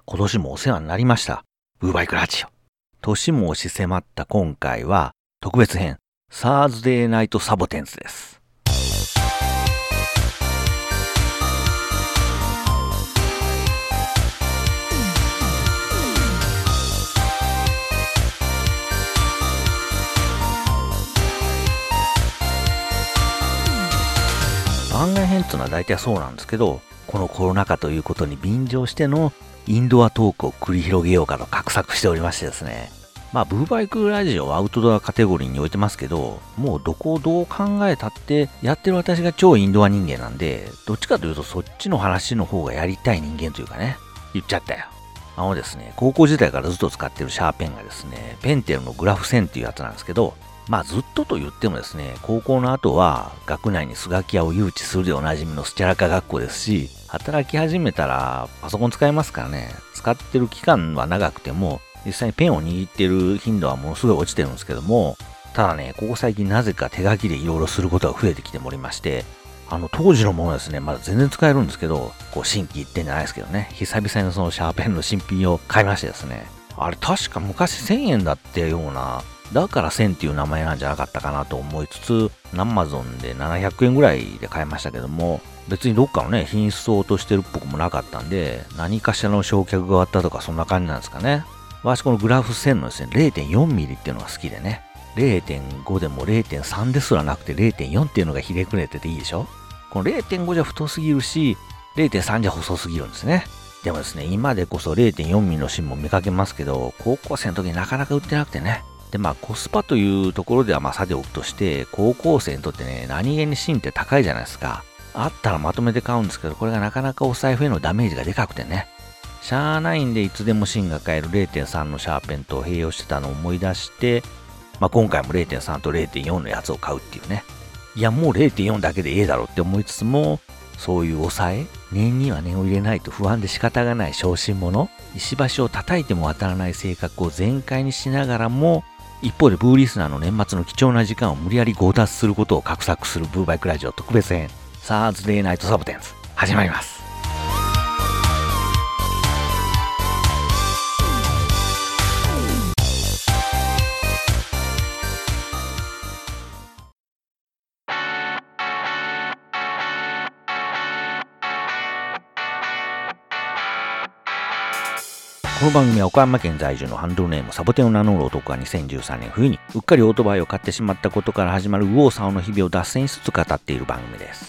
今年もお世話になりました。ブーバイクラジオ。年も押し迫った今回は特別編、サーズデーナイトサボテンズです。番外編っていうのは大体そうなんですけど、このコロナ禍ということに便乗してのインドアトークを繰り広げようかと画策しておりましてですね。ブーバイクラジオはアウトドアカテゴリーに置いてますけど、もうどこをどう考えたってやってる私が超インドア人間なんで、どっちかというとそっちの話の方がやりたい人間というかね、言っちゃったよ。ですね、高校時代からずっと使ってるシャーペンがですね、ペンテルのグラフ10っていうやつなんですけど、ずっとと言ってもですね、高校の後は学内にスガキ屋を誘致するでおなじみのスチャラカ学校ですし、働き始めたらパソコン使えますからね、使ってる期間は長くても、実際にペンを握ってる頻度はものすごい落ちてるんですけども、ただね、ここ最近なぜか手書きでいろいろすることが増えてきておりまして、当時のものですね、まだ全然使えるんですけど、心機一転じゃないですけどね、久々にそのシャーペンの新品を買いましてですね、あれ確か昔1000円だったような、だから1000っていう名前なんじゃなかったかなと思いつつ、Amazonで700円ぐらいで買いましたけども、別にどっかのね、品質を落としてるっぽくもなかったんで、何かしらの焼却があったとかそんな感じなんですかね。私このグラフ1000のですね、0.4 ミリっていうのが好きでね、0.5 でも 0.3 ですらなくて 0.4 っていうのがひねくれてていいでしょ。この 0.5 じゃ太すぎるし、0.3 じゃ細すぎるんですね。でもですね、今でこそ 0.4 ミリの芯も見かけますけど、高校生の時になかなか売ってなくてね。で、コスパというところではさておくとして、高校生にとってね、何気に芯って高いじゃないですか。あったらまとめて買うんですけど、これがなかなかお財布へのダメージがでかくてね。しゃーないんでいつでも芯が買える 0.3 のシャーペンと併用してたのを思い出して、今回も 0.3 と 0.4 のやつを買うっていうね。いや、もう 0.4 だけでええだろって思いつつも、そういう抑え、念には念を入れないと不安で仕方がない小心者、石橋を叩いても渡らない性格を全開にしながらも、一方でブーリスナーの年末の貴重な時間を無理やり強奪することを画策するブーバイクラジオ特別編、サーズデーナイトサボテンズ、始まります。この番組は岡山県在住のハンドルネームサボテンを名乗る男が2013年冬にうっかりオートバイを買ってしまったことから始まる右往左往の日々を脱線しつつ語っている番組です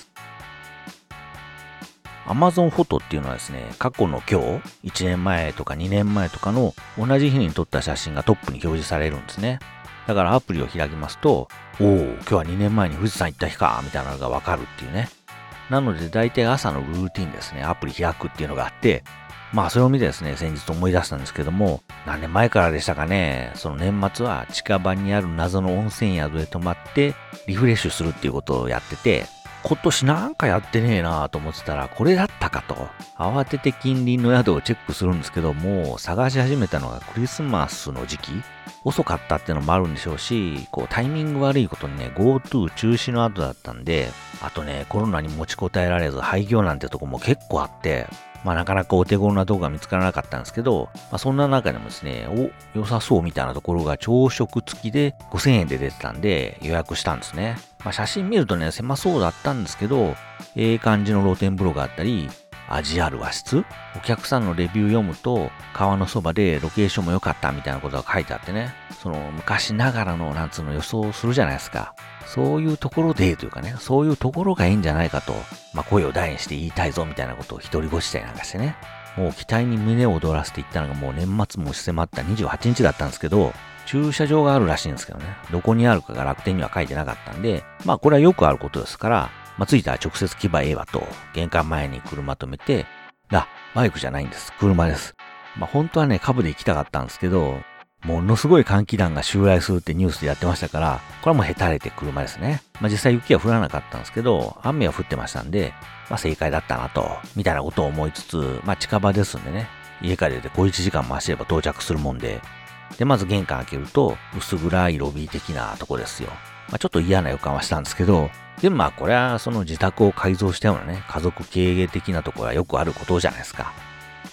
。Amazon フォトっていうのはですね、過去の今日、1年前とか2年前とかの同じ日に撮った写真がトップに表示されるんですね。だからアプリを開きますと、今日は2年前に富士山行った日か、みたいなのがわかるっていうね。なので大体朝のルーティンですね、アプリ開くっていうのがあって、それを見てですね、先日思い出したんですけども、何年前からでしたかね、その年末は近場にある謎の温泉宿へ泊まってリフレッシュするっていうことをやってて、今年なんかやってねえなぁと思ってたらこれだったかと、慌てて近隣の宿をチェックするんですけども、探し始めたのがクリスマスの時期、遅かったっていうのもあるんでしょうし、タイミング悪いことにね、GoTo 中止の後だったんで、あとね、コロナに持ちこたえられず廃業なんてとこも結構あって、なかなかお手頃な動画が見つからなかったんですけど、そんな中でもですね、良さそうみたいなところが朝食付きで5000円で出てたんで予約したんですね。写真見るとね、狭そうだったんですけど、感じの露天風呂があったり、味ある和室、お客さんのレビュー読むと、川のそばでロケーションも良かったみたいなことが書いてあってね、その昔ながらの予想をするじゃないですか。そういうところでというかね、そういうところがいいんじゃないかと、声を大にして言いたいぞみたいなことを独り言したりなんかしてね、もう期待に胸を躍らせていったのがもう年末も押し迫った28日だったんですけど、駐車場があるらしいんですけどね、どこにあるかが楽天には書いてなかったんで、これはよくあることですから、着いたら直接来ばええわと、玄関前に車止めて、バイクじゃないんです。車です。本当はね、株で行きたかったんですけど、ものすごい寒気団が襲来するってニュースでやってましたから、これはもうへたれて車ですね。実際雪は降らなかったんですけど、雨は降ってましたんで、正解だったなと、みたいなことを思いつつ、近場ですんでね、家から出て小1時間も走れば到着するもんで、で、まず玄関開けると、薄暗いロビー的なとこですよ。ちょっと嫌な予感はしたんですけど、でもこれはその自宅を改造したようなね、家族経営的なところはよくあることじゃないですか。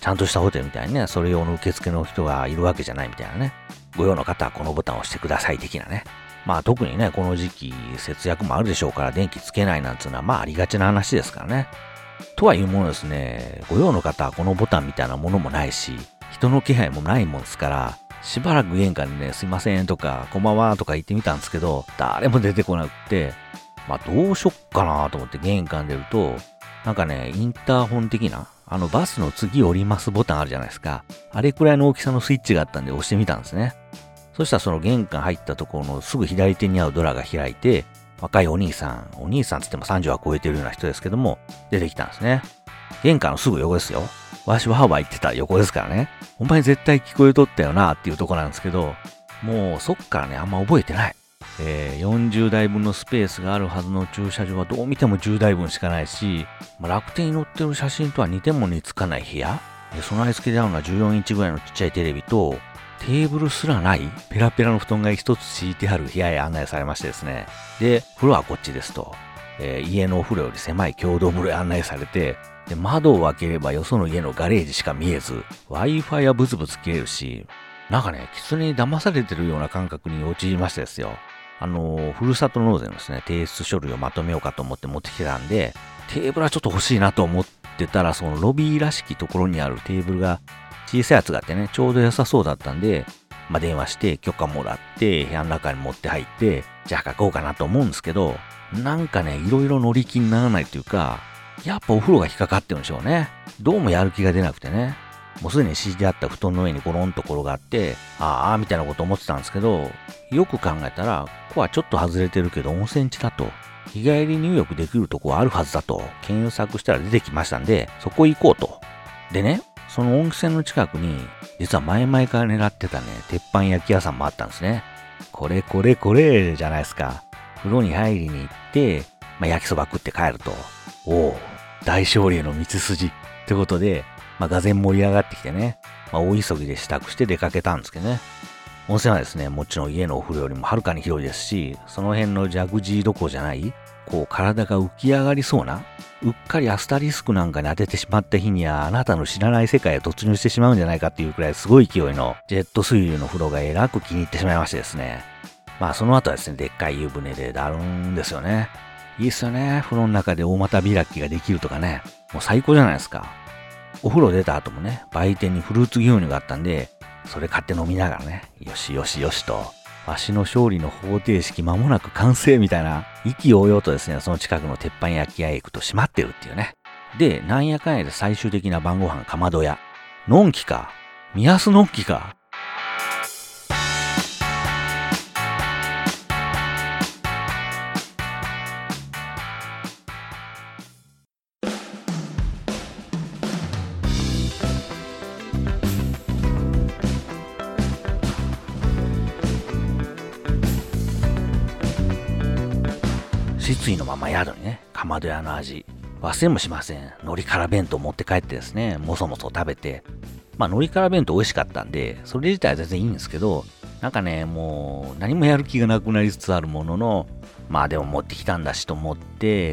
ちゃんとしたホテルみたいにね、それ用の受付の人がいるわけじゃないみたいなね。ご用の方はこのボタンを押してください的なね。まあ特にね、この時期節約もあるでしょうから電気つけないなんていうのはまあありがちな話ですからね。とはいうものですね、ご用の方はこのボタンみたいなものもないし、人の気配もないもんですから、しばらく玄関でね、すいませんとか、こんばんはとか言ってみたんですけど、誰も出てこなくて、まあどうしよっかなと思って玄関出ると、なんかね、インターホン的な、バスの次降りますボタンあるじゃないですか。あれくらいの大きさのスイッチがあったんで押してみたんですね。そしたらその玄関入ったところのすぐ左手にあるドアが開いて、若いお兄さんつっても30は超えてるような人ですけども、出てきたんですね。玄関のすぐ横ですよ。わしはハワイ行ってた横ですからね。お前絶対聞こえとったよなっていうとこなんですけど、もうそっからね、あんま覚えてない。40台分のスペースがあるはずの駐車場はどう見ても10台分しかないし、楽天に載ってる写真とは似ても似つかない部屋、備え付けであるのは14インチぐらいのちっちゃいテレビと、テーブルすらないペラペラの布団が一つ敷いてある部屋へ案内されましてですね。で、風呂はこっちですと。家のお風呂より狭い共同風呂へ案内されて、で窓を開ければよその家のガレージしか見えず、Wi-Fi はブツブツ切れるし、なんかね、狐に騙されてるような感覚に陥りましてですよ。ふるさと納税のですね、提出書類をまとめようかと思って持ってきてたんで、テーブルはちょっと欲しいなと思ってたら、そのロビーらしきところにあるテーブルが小さいやつがあってね、ちょうど良さそうだったんで、電話して許可もらって、部屋の中に持って入って、じゃあ書こうかなと思うんですけど、なんかね、いろいろ乗り気にならないというか、やっぱお風呂が引っかかってるんでしょうね。どうもやる気が出なくてね。もうすでに敷いてあった布団の上にゴロンと転がって、ああ、みたいなこと思ってたんですけど、よく考えたら、ここはちょっと外れてるけど温泉地だと、日帰り入浴できるとこはあるはずだと、検索したら出てきましたんで、そこ行こうと。でね、その温泉の近くに、実は前々から狙ってたね、鉄板焼き屋さんもあったんですね。これじゃないですか。風呂に入りに行って、焼きそば食って帰ると。おお、大勝利への道筋。ってことで、がぜん盛り上がってきてね、大急ぎで支度して出かけたんですけどね。温泉はですね、もちろん家のお風呂よりもはるかに広いですし、その辺のジャグジーどころじゃない、体が浮き上がりそうな、うっかりアスタリスクなんかに当ててしまった日には、あなたの知らない世界へ突入してしまうんじゃないかっていうくらいすごい勢いのジェット水流の風呂がえらく気に入ってしまいましてですね。その後はですね、でっかい湯船でだるんですよね。いいっすよね。風呂の中で大股開きができるとかね。もう最高じゃないですか。お風呂出た後もね、売店にフルーツ牛乳があったんで、それ買って飲みながらね、よしよしよしと、わしの勝利の方程式間もなく完成みたいな、意気揚々とですね、その近くの鉄板焼き屋へ行くと閉まってるっていうね。で、なんやかんやで最終的な晩ご飯かまど屋。のんきか。宮洲のんきか。失意のまま宿にね、かまど屋の味。忘れもしません。海苔から弁当持って帰ってですね、もそもそ食べて。海苔から弁当美味しかったんで、それ自体は全然いいんですけど、なんかね、もう何もやる気がなくなりつつあるものの、でも持ってきたんだしと思って、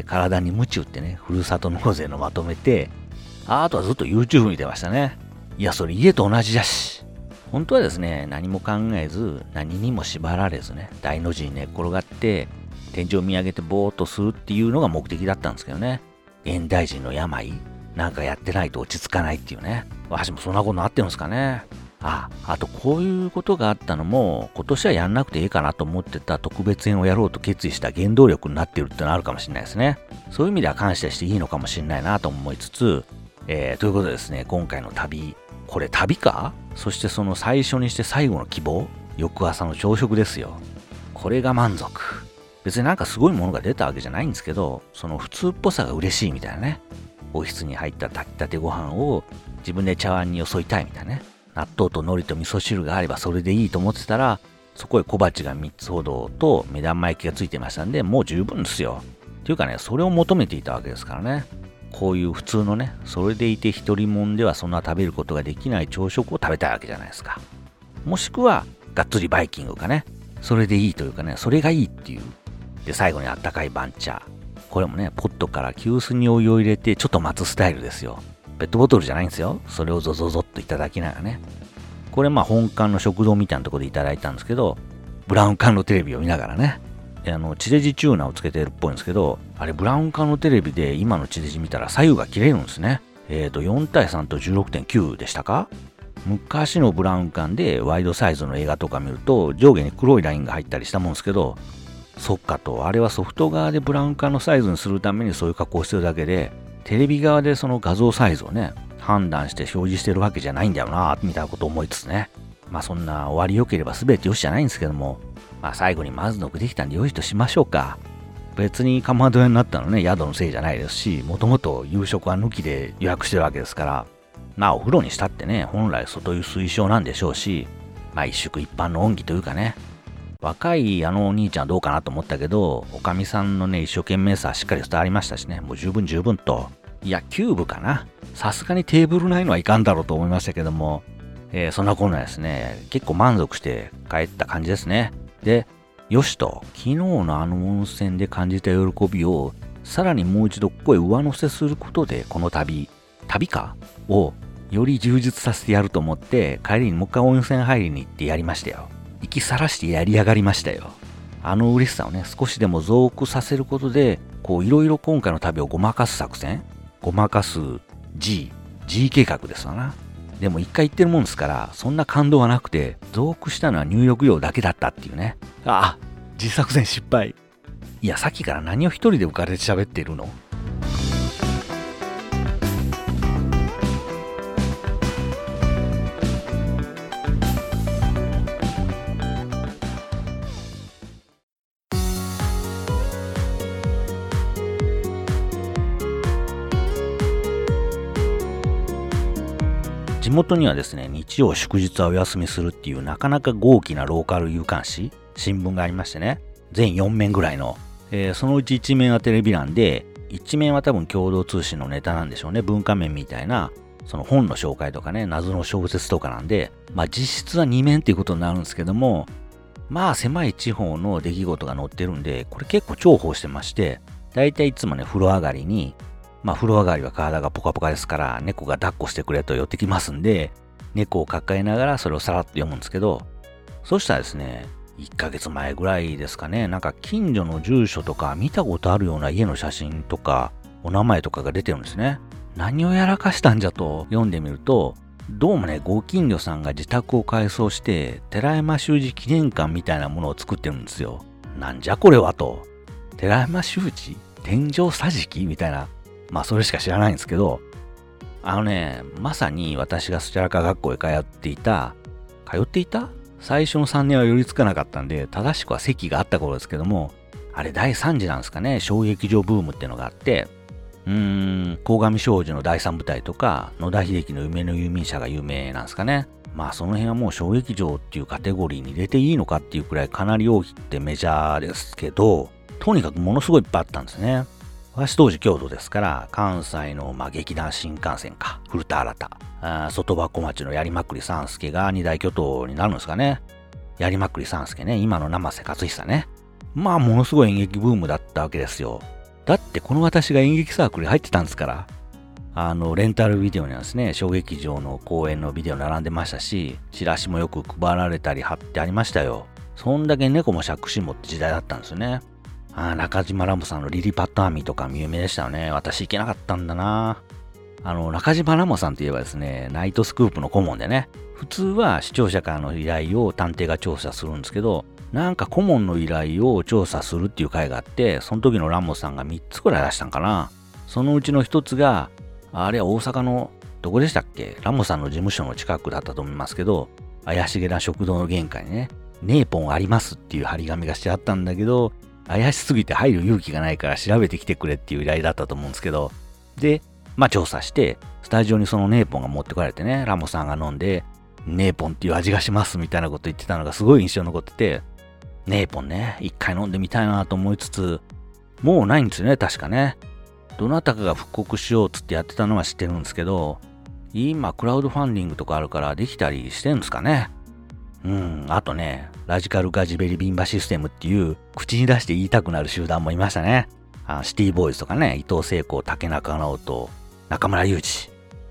体に鞭打ってね、ふるさと納税のまとめて、あとはずっと YouTube 見てましたね。いや、それ家と同じだし。本当はですね、何も考えず、何にも縛られずね、大の字に寝っ転がって、天井を見上げてぼーっとするっていうのが目的だったんですけどね。現代人の病、なんかやってないと落ち着かないっていうね。私もそんなことあってるんですかね。あとこういうことがあったのも、今年はやんなくていいかなと思ってた特別編をやろうと決意した原動力になってるってのあるかもしれないですね。そういう意味では感謝していいのかもしれないなと思いつつ、ということでですね、今回の旅、これ旅か？そしてその最初にして最後の希望、翌朝の朝食ですよ。これが満足。別になんかすごいものが出たわけじゃないんですけど、その普通っぽさが嬉しいみたいなね。オフィスに入った炊きたてご飯を自分で茶碗によそいたいみたいなね。納豆と海苔と味噌汁があればそれでいいと思ってたら、そこへ小鉢が3つほどと目玉焼きがついてましたんで、もう十分ですよ。っていうかね、それを求めていたわけですからね。こういう普通のね、それでいて一人もんではそんな食べることができない朝食を食べたいわけじゃないですか。もしくは、がっつりバイキングかね。それでいいというかね、それがいいっていう。で、最後にあったかい番茶。これもね、ポットから急須にお湯を入れてちょっと待つスタイルですよ。 ペットボトルじゃないんですよ。それをゾゾゾっといただきながらね。これ本館の食堂みたいなところでいただいたんですけど、ブラウン管のテレビを見ながらね。地デジチューナーをつけてるっぽいんですけど、あれブラウン管のテレビで今の地デジ見たら左右が切れるんですね。4対3と 16.9 でしたか？昔のブラウン管でワイドサイズの映画とか見ると上下に黒いラインが入ったりしたもんですけど、そっかと、あれはソフト側でブラウン管のサイズにするためにそういう加工をしてるだけで、テレビ側でその画像サイズをね、判断して表示してるわけじゃないんだよな、みたいなことを思いつつね。そんな終わり良ければ全て良しじゃないんですけども、最後にまずのくできたんで良しとしましょうか。別にかまど屋になったのね、宿のせいじゃないですし、もともと夕食は抜きで予約してるわけですから、お風呂にしたってね、本来外湯推奨なんでしょうし、一宿一般の恩義というかね、若いお兄ちゃんはどうかなと思ったけど、おかみさんのね、一生懸命さしっかり伝わりましたしね、もう十分と。いや、キューブかな。さすがにテーブルないのはいかんだろうと思いましたけども、そんなこんなですね、結構満足して帰った感じですね。で、よしと、昨日の温泉で感じた喜びを、さらにもう一度ここへ上乗せすることで、この旅かを、より充実させてやると思って、帰りにもう一回温泉入りに行ってやりましたよ。生きさらしてやりやがりましたよ。嬉しさをね、少しでも増幅させることで、いろいろ今回の旅をごまかす作戦、ごまかす G 計画ですわな。でも一回言ってるもんですから、そんな感動はなくて、増幅したのは入浴料だけだったっていうね。G 作戦失敗。いや、さっきから何を一人で浮かれて喋っているの？地元にはですね、日曜祝日はお休みするっていうなかなか豪気なローカル有刊誌、新聞がありましてね、全4面ぐらいの、そのうち1面はテレビ欄で、1面は多分共同通信のネタなんでしょうね、文化面みたいな、その本の紹介とかね、謎の小説とかなんで、実質は2面っていうことになるんですけども、狭い地方の出来事が載ってるんで、これ結構重宝してまして、だいたいいつもね、風呂上がりに、風呂上がりは体がポカポカですから、猫が抱っこしてくれと寄ってきますんで、猫を抱えながらそれをさらっと読むんですけど、そしたらですね、1ヶ月前ぐらいですかね、なんか近所の住所とか見たことあるような家の写真とか、お名前とかが出てるんですね。何をやらかしたんじゃと読んでみると、どうもね、ご近所さんが自宅を改装して、寺山修司記念館みたいなものを作ってるんですよ。なんじゃこれはと。寺山修司天井桟敷みたいな。それしか知らないんですけど、まさに私がスチャラカ学校へ通っていた最初の3年は寄りつかなかったんで、正しくは席があった頃ですけども、あれ第3次なんですかね、小劇場ブームっていうのがあって、鴻上尚史の第3部隊とか、野田秀樹の夢の遊民者が有名なんですかね。その辺はもう小劇場っていうカテゴリーに入れていいのかっていうくらいかなり大きくてメジャーですけど、とにかくものすごいいっぱいあったんですね。私当時京都ですから、関西の劇団新幹線か、古田新太、外箱町の槍まくり三助が二大巨頭になるんですかね。槍まくり三助ね、今の生瀬勝久ね。ものすごい演劇ブームだったわけですよ。だってこの私が演劇サークルに入ってたんですから。レンタルビデオにはですね、小劇場の公演のビデオ並んでましたし、チラシもよく配られたり貼ってありましたよ。そんだけ猫も借子もって時代だったんですよね。中島ラモさんのリリパットアーミーとか有名でしたよね。私行けなかったんだな。中島ラモさんといえばですね、ナイトスクープの顧問でね、普通は視聴者からの依頼を探偵が調査するんですけど、なんか顧問の依頼を調査するっていう会があって、その時のラモさんが3つくらい出したんかな。そのうちの1つが、あれは大阪の、どこでしたっけ？ラモさんの事務所の近くだったと思いますけど、怪しげな食堂の玄関にね、ネーポンありますっていう張り紙がしてあったんだけど、怪しすぎて入る勇気がないから調べてきてくれっていう依頼だったと思うんですけど、で、調査して、スタジオにそのネーポンが持ってこられてね、ラモさんが飲んで、ネーポンっていう味がしますみたいなこと言ってたのがすごい印象に残ってて、ネーポンね、一回飲んでみたいなと思いつつ、もうないんですよね、確かね。どなたかが復刻しようっつってやってたのは知ってるんですけど、今クラウドファンディングとかあるからできたりしてるんですかね。あとね、ラジカルガジベリビンバシステムっていう口に出して言いたくなる集団もいましたね。シティボーイズとかね、伊藤聖子、竹中直人、中村雄二。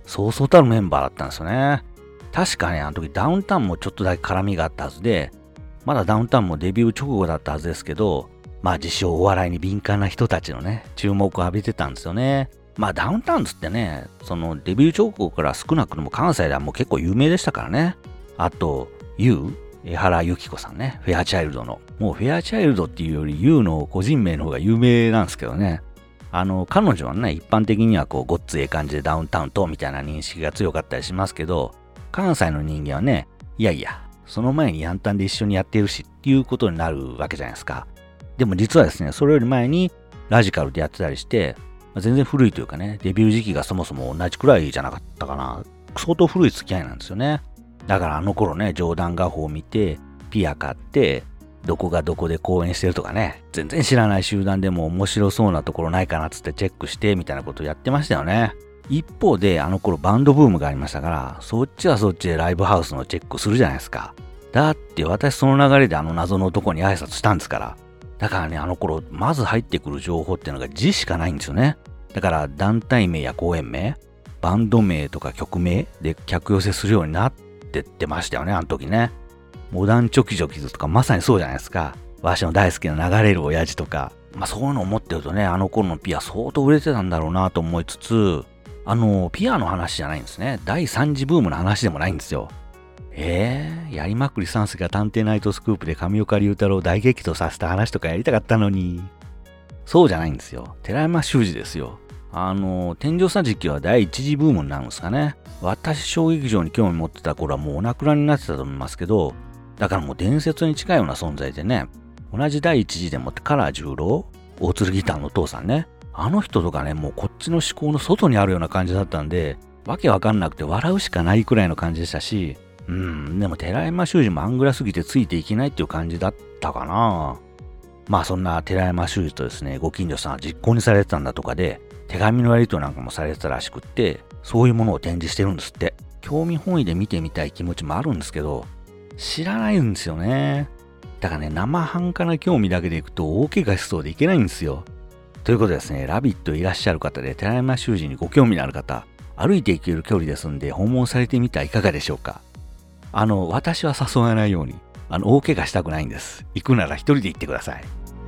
そうそうたるメンバーだったんですよね。確かね、あの時ダウンタウンもちょっとだけ絡みがあったはずで、まだダウンタウンもデビュー直後だったはずですけど、まあ自称お笑いに敏感な人たちのね、注目を浴びてたんですよね。まあダウンタウンつってね、そのデビュー直後から少なくとも関西ではもう結構有名でしたからね。あと、江原由紀子さんね、フェアチャイルドの。もうフェアチャイルドっていうより U の個人名の方が有名なんですけどね。彼女はね、一般的にはこう、ごっつええ感じでダウンタウンとみたいな認識が強かったりしますけど、関西の人間はね、いやいや、その前にヤンタンで一緒にやってるしっていうことになるわけじゃないですか。でも実はですね、それより前にラジカルでやってたりして、全然古いというかね、デビュー時期がそもそも同じくらいじゃなかったかな。相当古い付き合いなんですよね。だからあの頃ね、冗談画報を見て、ピア買って、どこがどこで公演してるとかね、全然知らない集団でも面白そうなところないかなっつってチェックしてみたいなことをやってましたよね。一方であの頃バンドブームがありましたから、そっちはそっちでライブハウスのチェックするじゃないですか。だって私その流れであの謎の男に挨拶したんですから。だからね、あの頃まず入ってくる情報っていうのが字しかないんですよね。だから団体名や公演名、バンド名とか曲名で客寄せするようになってってましたよね、あの時ね。モダンチョキチョキズとかまさにそうじゃないですか。わしの大好きな流れる親父とか。まあそういうのを思ってるとね、あの頃のピア相当売れてたんだろうなと思いつつ、ピアの話じゃないんですね。第3次ブームの話でもないんですよ。やりまくり3世が探偵ナイトスクープで上岡龍太郎を大激怒させた話とかやりたかったのに。そうじゃないんですよ。寺山修司ですよ。天井桟敷は第1次ブームになるんですかね。私小劇場に興味持ってた頃はもうお亡くなりになってたと思いますけど、だからもう伝説に近いような存在でね、同じ第1次でもってカラー十郎、大鶴ギターのお父さんね、あの人とかね、もうこっちの思考の外にあるような感じだったんで、わけわかんなくて笑うしかないくらいの感じでしたし、でも寺山修司もアングラすぎてついていけないっていう感じだったかな。まあそんな寺山修司とですね、ご近所さんは実行にされてたんだとかで、手紙のやり取りなんかもされてたらしくって、そういうものを展示してるんですって。興味本位で見てみたい気持ちもあるんですけど、知らないんですよね。だからね、生半可な興味だけでいくと大怪我しそうでいけないんですよ。ということでですね、ラビットいらっしゃる方で寺山修司にご興味のある方、歩いていける距離ですんで訪問されてみてはいかがでしょうか。私は誘わないように、大怪我したくないんです。行くなら一人で行ってください。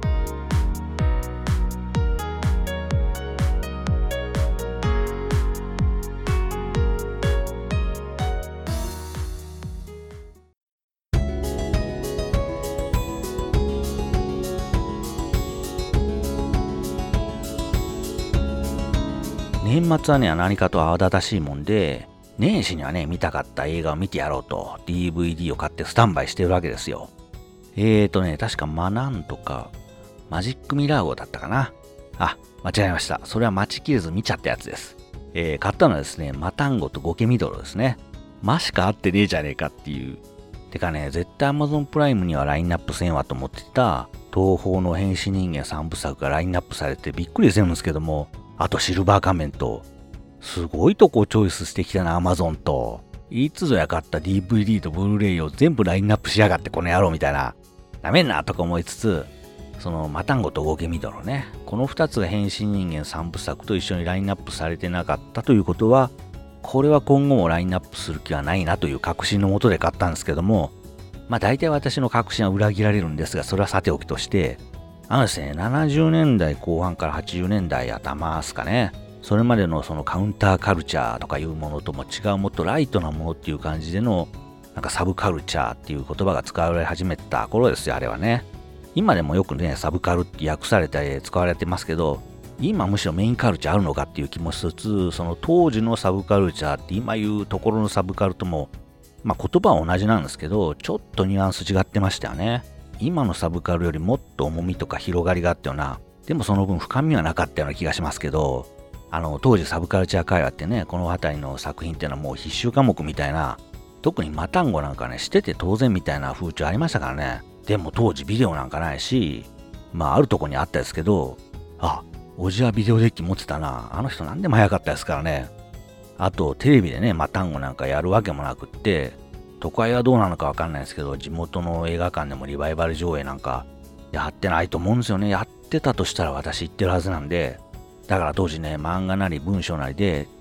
年末はね、何かと慌ただしいもんで、年始にはね、見たかった映画を見てやろうと、DVD を買ってスタンバイしてるわけですよ。確かマナンとか、マジックミラー号だったかな。あ、間違えました。それは待ちきれず見ちゃったやつです。買ったのはですね、マタンゴとゴケミドロですね。マしか合ってねえじゃねえかっていう。てかね、絶対 Amazon プライムにはラインナップせんわと思ってた、東宝の変死人間3部作がラインナップされてびっくりしてるんですけども、あとシルバー仮面と、すごいとこチョイスしてきたな、Amazon と。いつぞや買った DVD とブルーレイを全部ラインナップしやがってこの野郎みたいな。ダメんなとか思いつつ、そのマタンゴとゴケミドロね。この2つが変身人間3部作と一緒にラインナップされてなかったということは、これは今後もラインナップする気はないなという確信のもとで買ったんですけども、まあ大体私の確信は裏切られるんですが、それはさておきとして、ですね、70年代後半から80年代頭ですかね。それまでのそのカウンターカルチャーとかいうものとも違うもっとライトなものっていう感じでのなんかサブカルチャーっていう言葉が使われ始めた頃ですよ、あれはね。今でもよくね、サブカルって訳されたり使われてますけど、今むしろメインカルチャーあるのかっていう気もしつつ、その当時のサブカルチャーって今言うところのサブカルとも、まあ言葉は同じなんですけど、ちょっとニュアンス違ってましたよね。今のサブカルよりもっと重みとか広がりがあったような、でもその分深みはなかったような気がしますけど、当時サブカルチャー会話ってね、この辺りの作品っていうのはもう必修科目みたいな、特にマタンゴなんかね、してて当然みたいな風潮ありましたからね。でも当時ビデオなんかないし、まああるとこにあったですけど、あ、おじはビデオデッキ持ってたな。あの人なんでも早かったですからね。あとテレビでね、マタンゴなんかやるわけもなくって、都会はどうなのかわかんないですけど、地元の映画館でもリバイバル上映なんかやってないと思うんですよね。やってたとしたら私行ってるはずなんで、だから当時ね、漫画なり文章なりで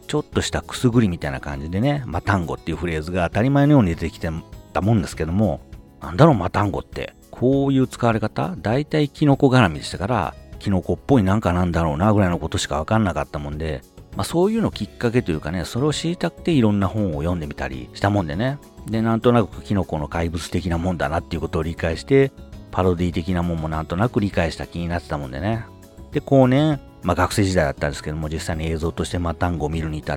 ちょっとしたくすぐりみたいな感じでね、マタンゴっていうフレーズが当たり前のように出てきてたもんですけども、なんだろうマタンゴって、こういう使われ方、大体キノコ絡みでしたから、キノコっぽいなんかなんだろうなぐらいのことしかわかんなかったもんで、そういうのきっかけというかね、それを知りたくていろんな本を読んでみたりしたもんでね。で、なんとなくキノコの怪物的なもんだなっていうことを理解して、パロディ的なもんもなんとなく理解した気になってたもんでね。で、後年、学生時代だったんですけども、実際に映像としてマタンゴを見るに至って、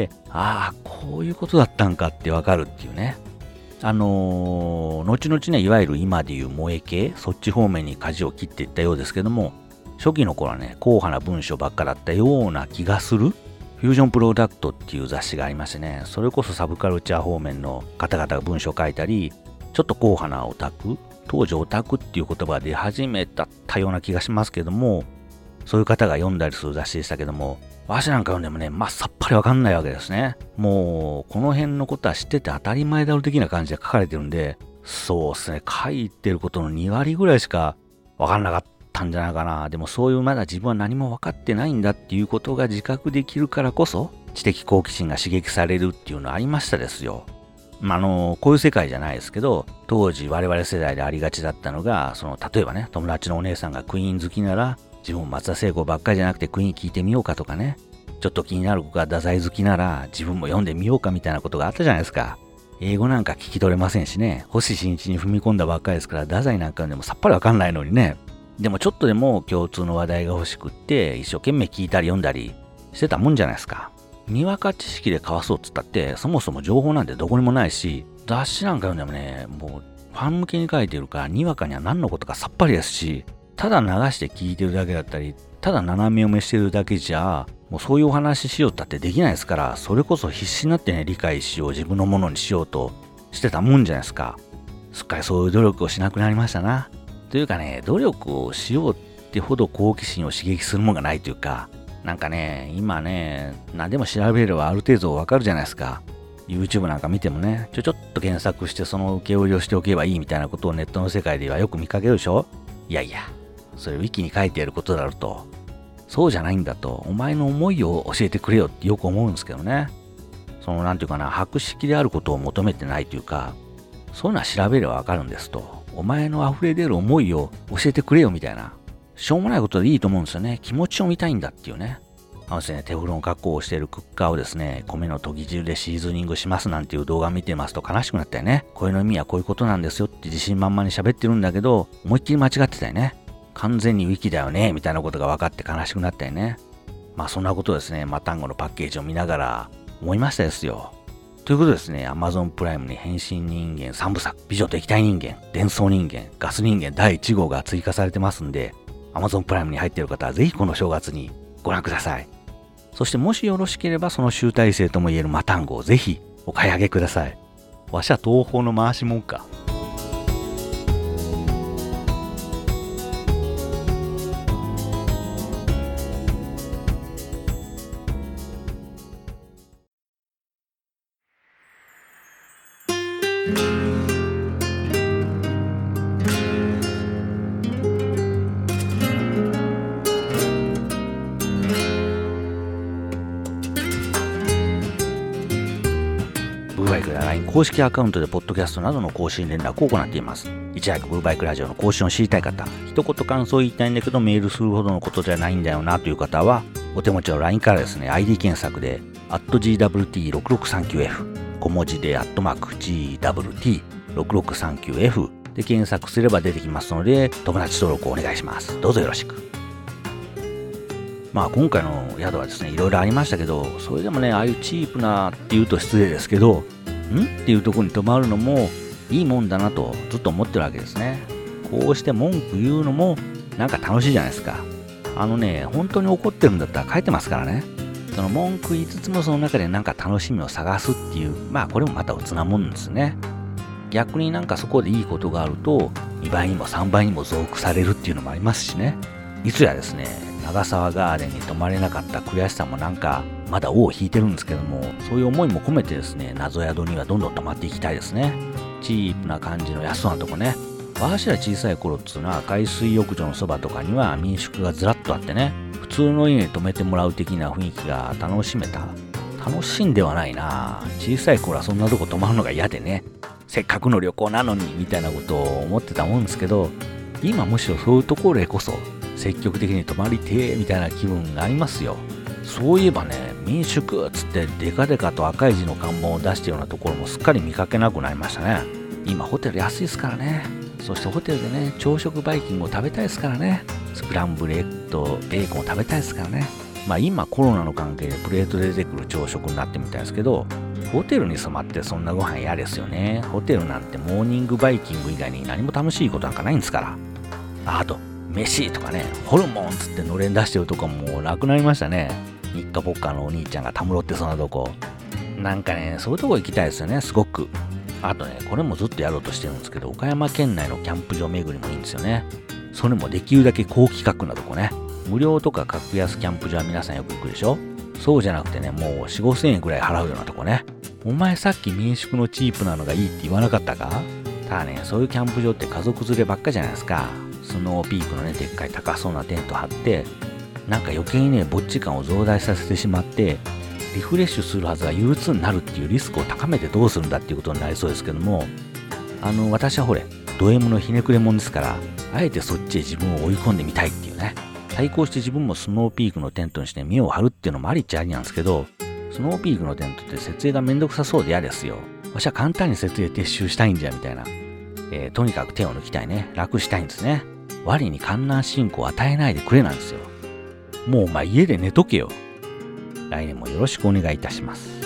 ああ、こういうことだったんかってわかるっていうね。後々ね、いわゆる今でいう萌え系、そっち方面に舵を切っていったようですけども、初期の頃はね、硬派な文章ばっかだったような気がする。フュージョンプロダクトっていう雑誌がありましてね、それこそサブカルチャー方面の方々が文章を書いたり、ちょっと硬派なオタク、当時オタクっていう言葉で初めだったような気がしますけども、そういう方が読んだりする雑誌でしたけども、わしなんか読んでもね、さっぱりわかんないわけですね。もう、この辺のことは知ってて当たり前だろ的な感じで書かれてるんで、そうですね、書いてることの2割ぐらいしかわかんなかったんじゃないかな。でもそういうまだ自分は何も分かってないんだっていうことが自覚できるからこそ、知的好奇心が刺激されるっていうのありましたですよ。こういう世界じゃないですけど、当時我々世代でありがちだったのが、例えばね、友達のお姉さんがクイーン好きなら、自分も松田聖子ばっかりじゃなくてクイーン聞いてみようかとかね、ちょっと気になる子が太宰好きなら自分も読んでみようかみたいなことがあったじゃないですか。英語なんか聞き取れませんしね、星新一に踏み込んだばっかりですから、太宰なんかでもさっぱりわかんないのにね。でもちょっとでも共通の話題が欲しくって、一生懸命聞いたり読んだりしてたもんじゃないですか。にわか知識で交わそうっつったって、そもそも情報なんてどこにもないし、雑誌なんか読んでもね、もうファン向けに書いてるから、にわかには何のことかさっぱりですし、ただ流して聞いてるだけだったり、ただ斜め読めしてるだけじゃ、もうそういうお話しようったってできないですから、それこそ必死になってね、理解しよう、自分のものにしようとしてたもんじゃないですか。すっかりそういう努力をしなくなりましたな。というかね、努力をしようってほど好奇心を刺激するもんがないというか、なんかね、今ね、何でも調べればある程度わかるじゃないですか。YouTube なんか見てもね、ちょっと検索してその受け売りをしておけばいいみたいなことをネットの世界ではよく見かけるでしょ。いやいや、それウィキに書いてあることだろうと。そうじゃないんだと、お前の思いを教えてくれよってよく思うんですけどね。なんていうかな、博識であることを求めてないというか、そういうのは調べればわかるんですと。お前の溢れ出る思いを教えてくれよみたいな。しょうもないことでいいと思うんですよね。気持ちを見たいんだっていうね。ですね、テフロン加工をしているクッカーをですね、米の研ぎ汁でシーズニングしますなんていう動画見てますと悲しくなったよね。これの意味はこういうことなんですよって自信満々に喋ってるんだけど、思いっきり間違ってたよね。完全にウィキだよね、みたいなことが分かって悲しくなったよね。そんなことですね、マタンゴのパッケージを見ながら思いましたですよ。ということですね、Amazon プライムに変身人間3部作、美女と液体人間、伝送人間、ガス人間第1号が追加されてますんで、Amazon プライムに入っている方はぜひこの正月にご覧ください。そしてもしよろしければその集大成ともいえるマタンゴをぜひお買い上げください。わしは東宝の回しもんか。ブーバイクや LINE 公式アカウントでポッドキャストなどの更新連絡を行っています。いち早くブーバイクラジオの更新を知りたい方、一言感想言いたいんだけどメールするほどのことじゃないんだよなという方は、お手持ちの LINE からですね、ID 検索で、@gwt6639F、小文字で@gwt6639F で検索すれば出てきますので、友達登録をお願いします。どうぞよろしく。今回の宿はですね、いろいろありましたけど、それでもね、ああいうチープなって言うと失礼ですけど、っていうところに泊まるのもいいもんだなとずっと思ってるわけですね。こうして文句言うのもなんか楽しいじゃないですか。本当に怒ってるんだったら書いてますからね。その文句言いつつもその中でなんか楽しみを探すっていう、これもまたうつなもんですね。逆になんかそこでいいことがあると、2倍にも3倍にも増幅されるっていうのもありますしね。いつやですね、長沢ガーデンに泊まれなかった悔しさもなんかまだ尾を引いてるんですけども、そういう思いも込めてですね、謎宿にはどんどん泊まっていきたいですね。チープな感じの安そうなとこね。私ら小さい頃っつうのは海水浴場のそばとかには民宿がずらっとあってね、普通の家に泊めてもらう的な雰囲気が楽しめた楽しんではないな。小さい頃はそんなとこ泊まるのが嫌でね、せっかくの旅行なのにみたいなことを思ってたもんですけど、今むしろそういうところへこそ積極的に泊まりてーみたいな気分がありますよ。そういえばね、民宿っつってデカデカと赤い字の看板を出してるようなところもすっかり見かけなくなりましたね。今ホテル安いですからね。そしてホテルでね、朝食バイキングを食べたいですからね。スクランブルエッグとベーコンを食べたいですからね。まあ今コロナの関係でプレートで出てくる朝食になってみたいですけど、ホテルに染まってそんなご飯嫌ですよね。ホテルなんてモーニングバイキング以外に何も楽しいことなんかないんですから。あと、飯とかね、ホルモンつってのれん出してるとこもなくなりましたね。日課ポッカーのお兄ちゃんがたむろってそんなとこ。なんかね、そういうとこ行きたいですよね、すごく。あとね、これもずっとやろうとしてるんですけど、岡山県内のキャンプ場巡りもいいんですよね。それもできるだけ高規格なとこね。無料とか格安キャンプ場は皆さんよく行くでしょ。そうじゃなくてね、もう4、5千円くらい払うようなとこね。お前さっき民宿のチープなのがいいって言わなかったか？ただね、そういうキャンプ場って家族連ればっかじゃないですか。スノーピークのね、でっかい高そうなテント張って、なんか余計にね、ぼっち感を増大させてしまって、リフレッシュするはずが憂鬱になるっていうリスクを高めてどうするんだっていうことになりそうですけども、私はほれ、ド M のひねくれもんですから、あえてそっちへ自分を追い込んでみたいっていうね。対抗して自分もスノーピークのテントにして身を張るっていうのもありっちゃありなんですけど、スノーピークのテントって設営がめんどくさそうで嫌ですよ。私は簡単に設営撤収したいんじゃみたいな。とにかく手を抜きたいね。楽したいんですね。我に観難進行を与えないでくれなんですよ。もうお前家で寝とけよ。来年もよろしくお願いいたします。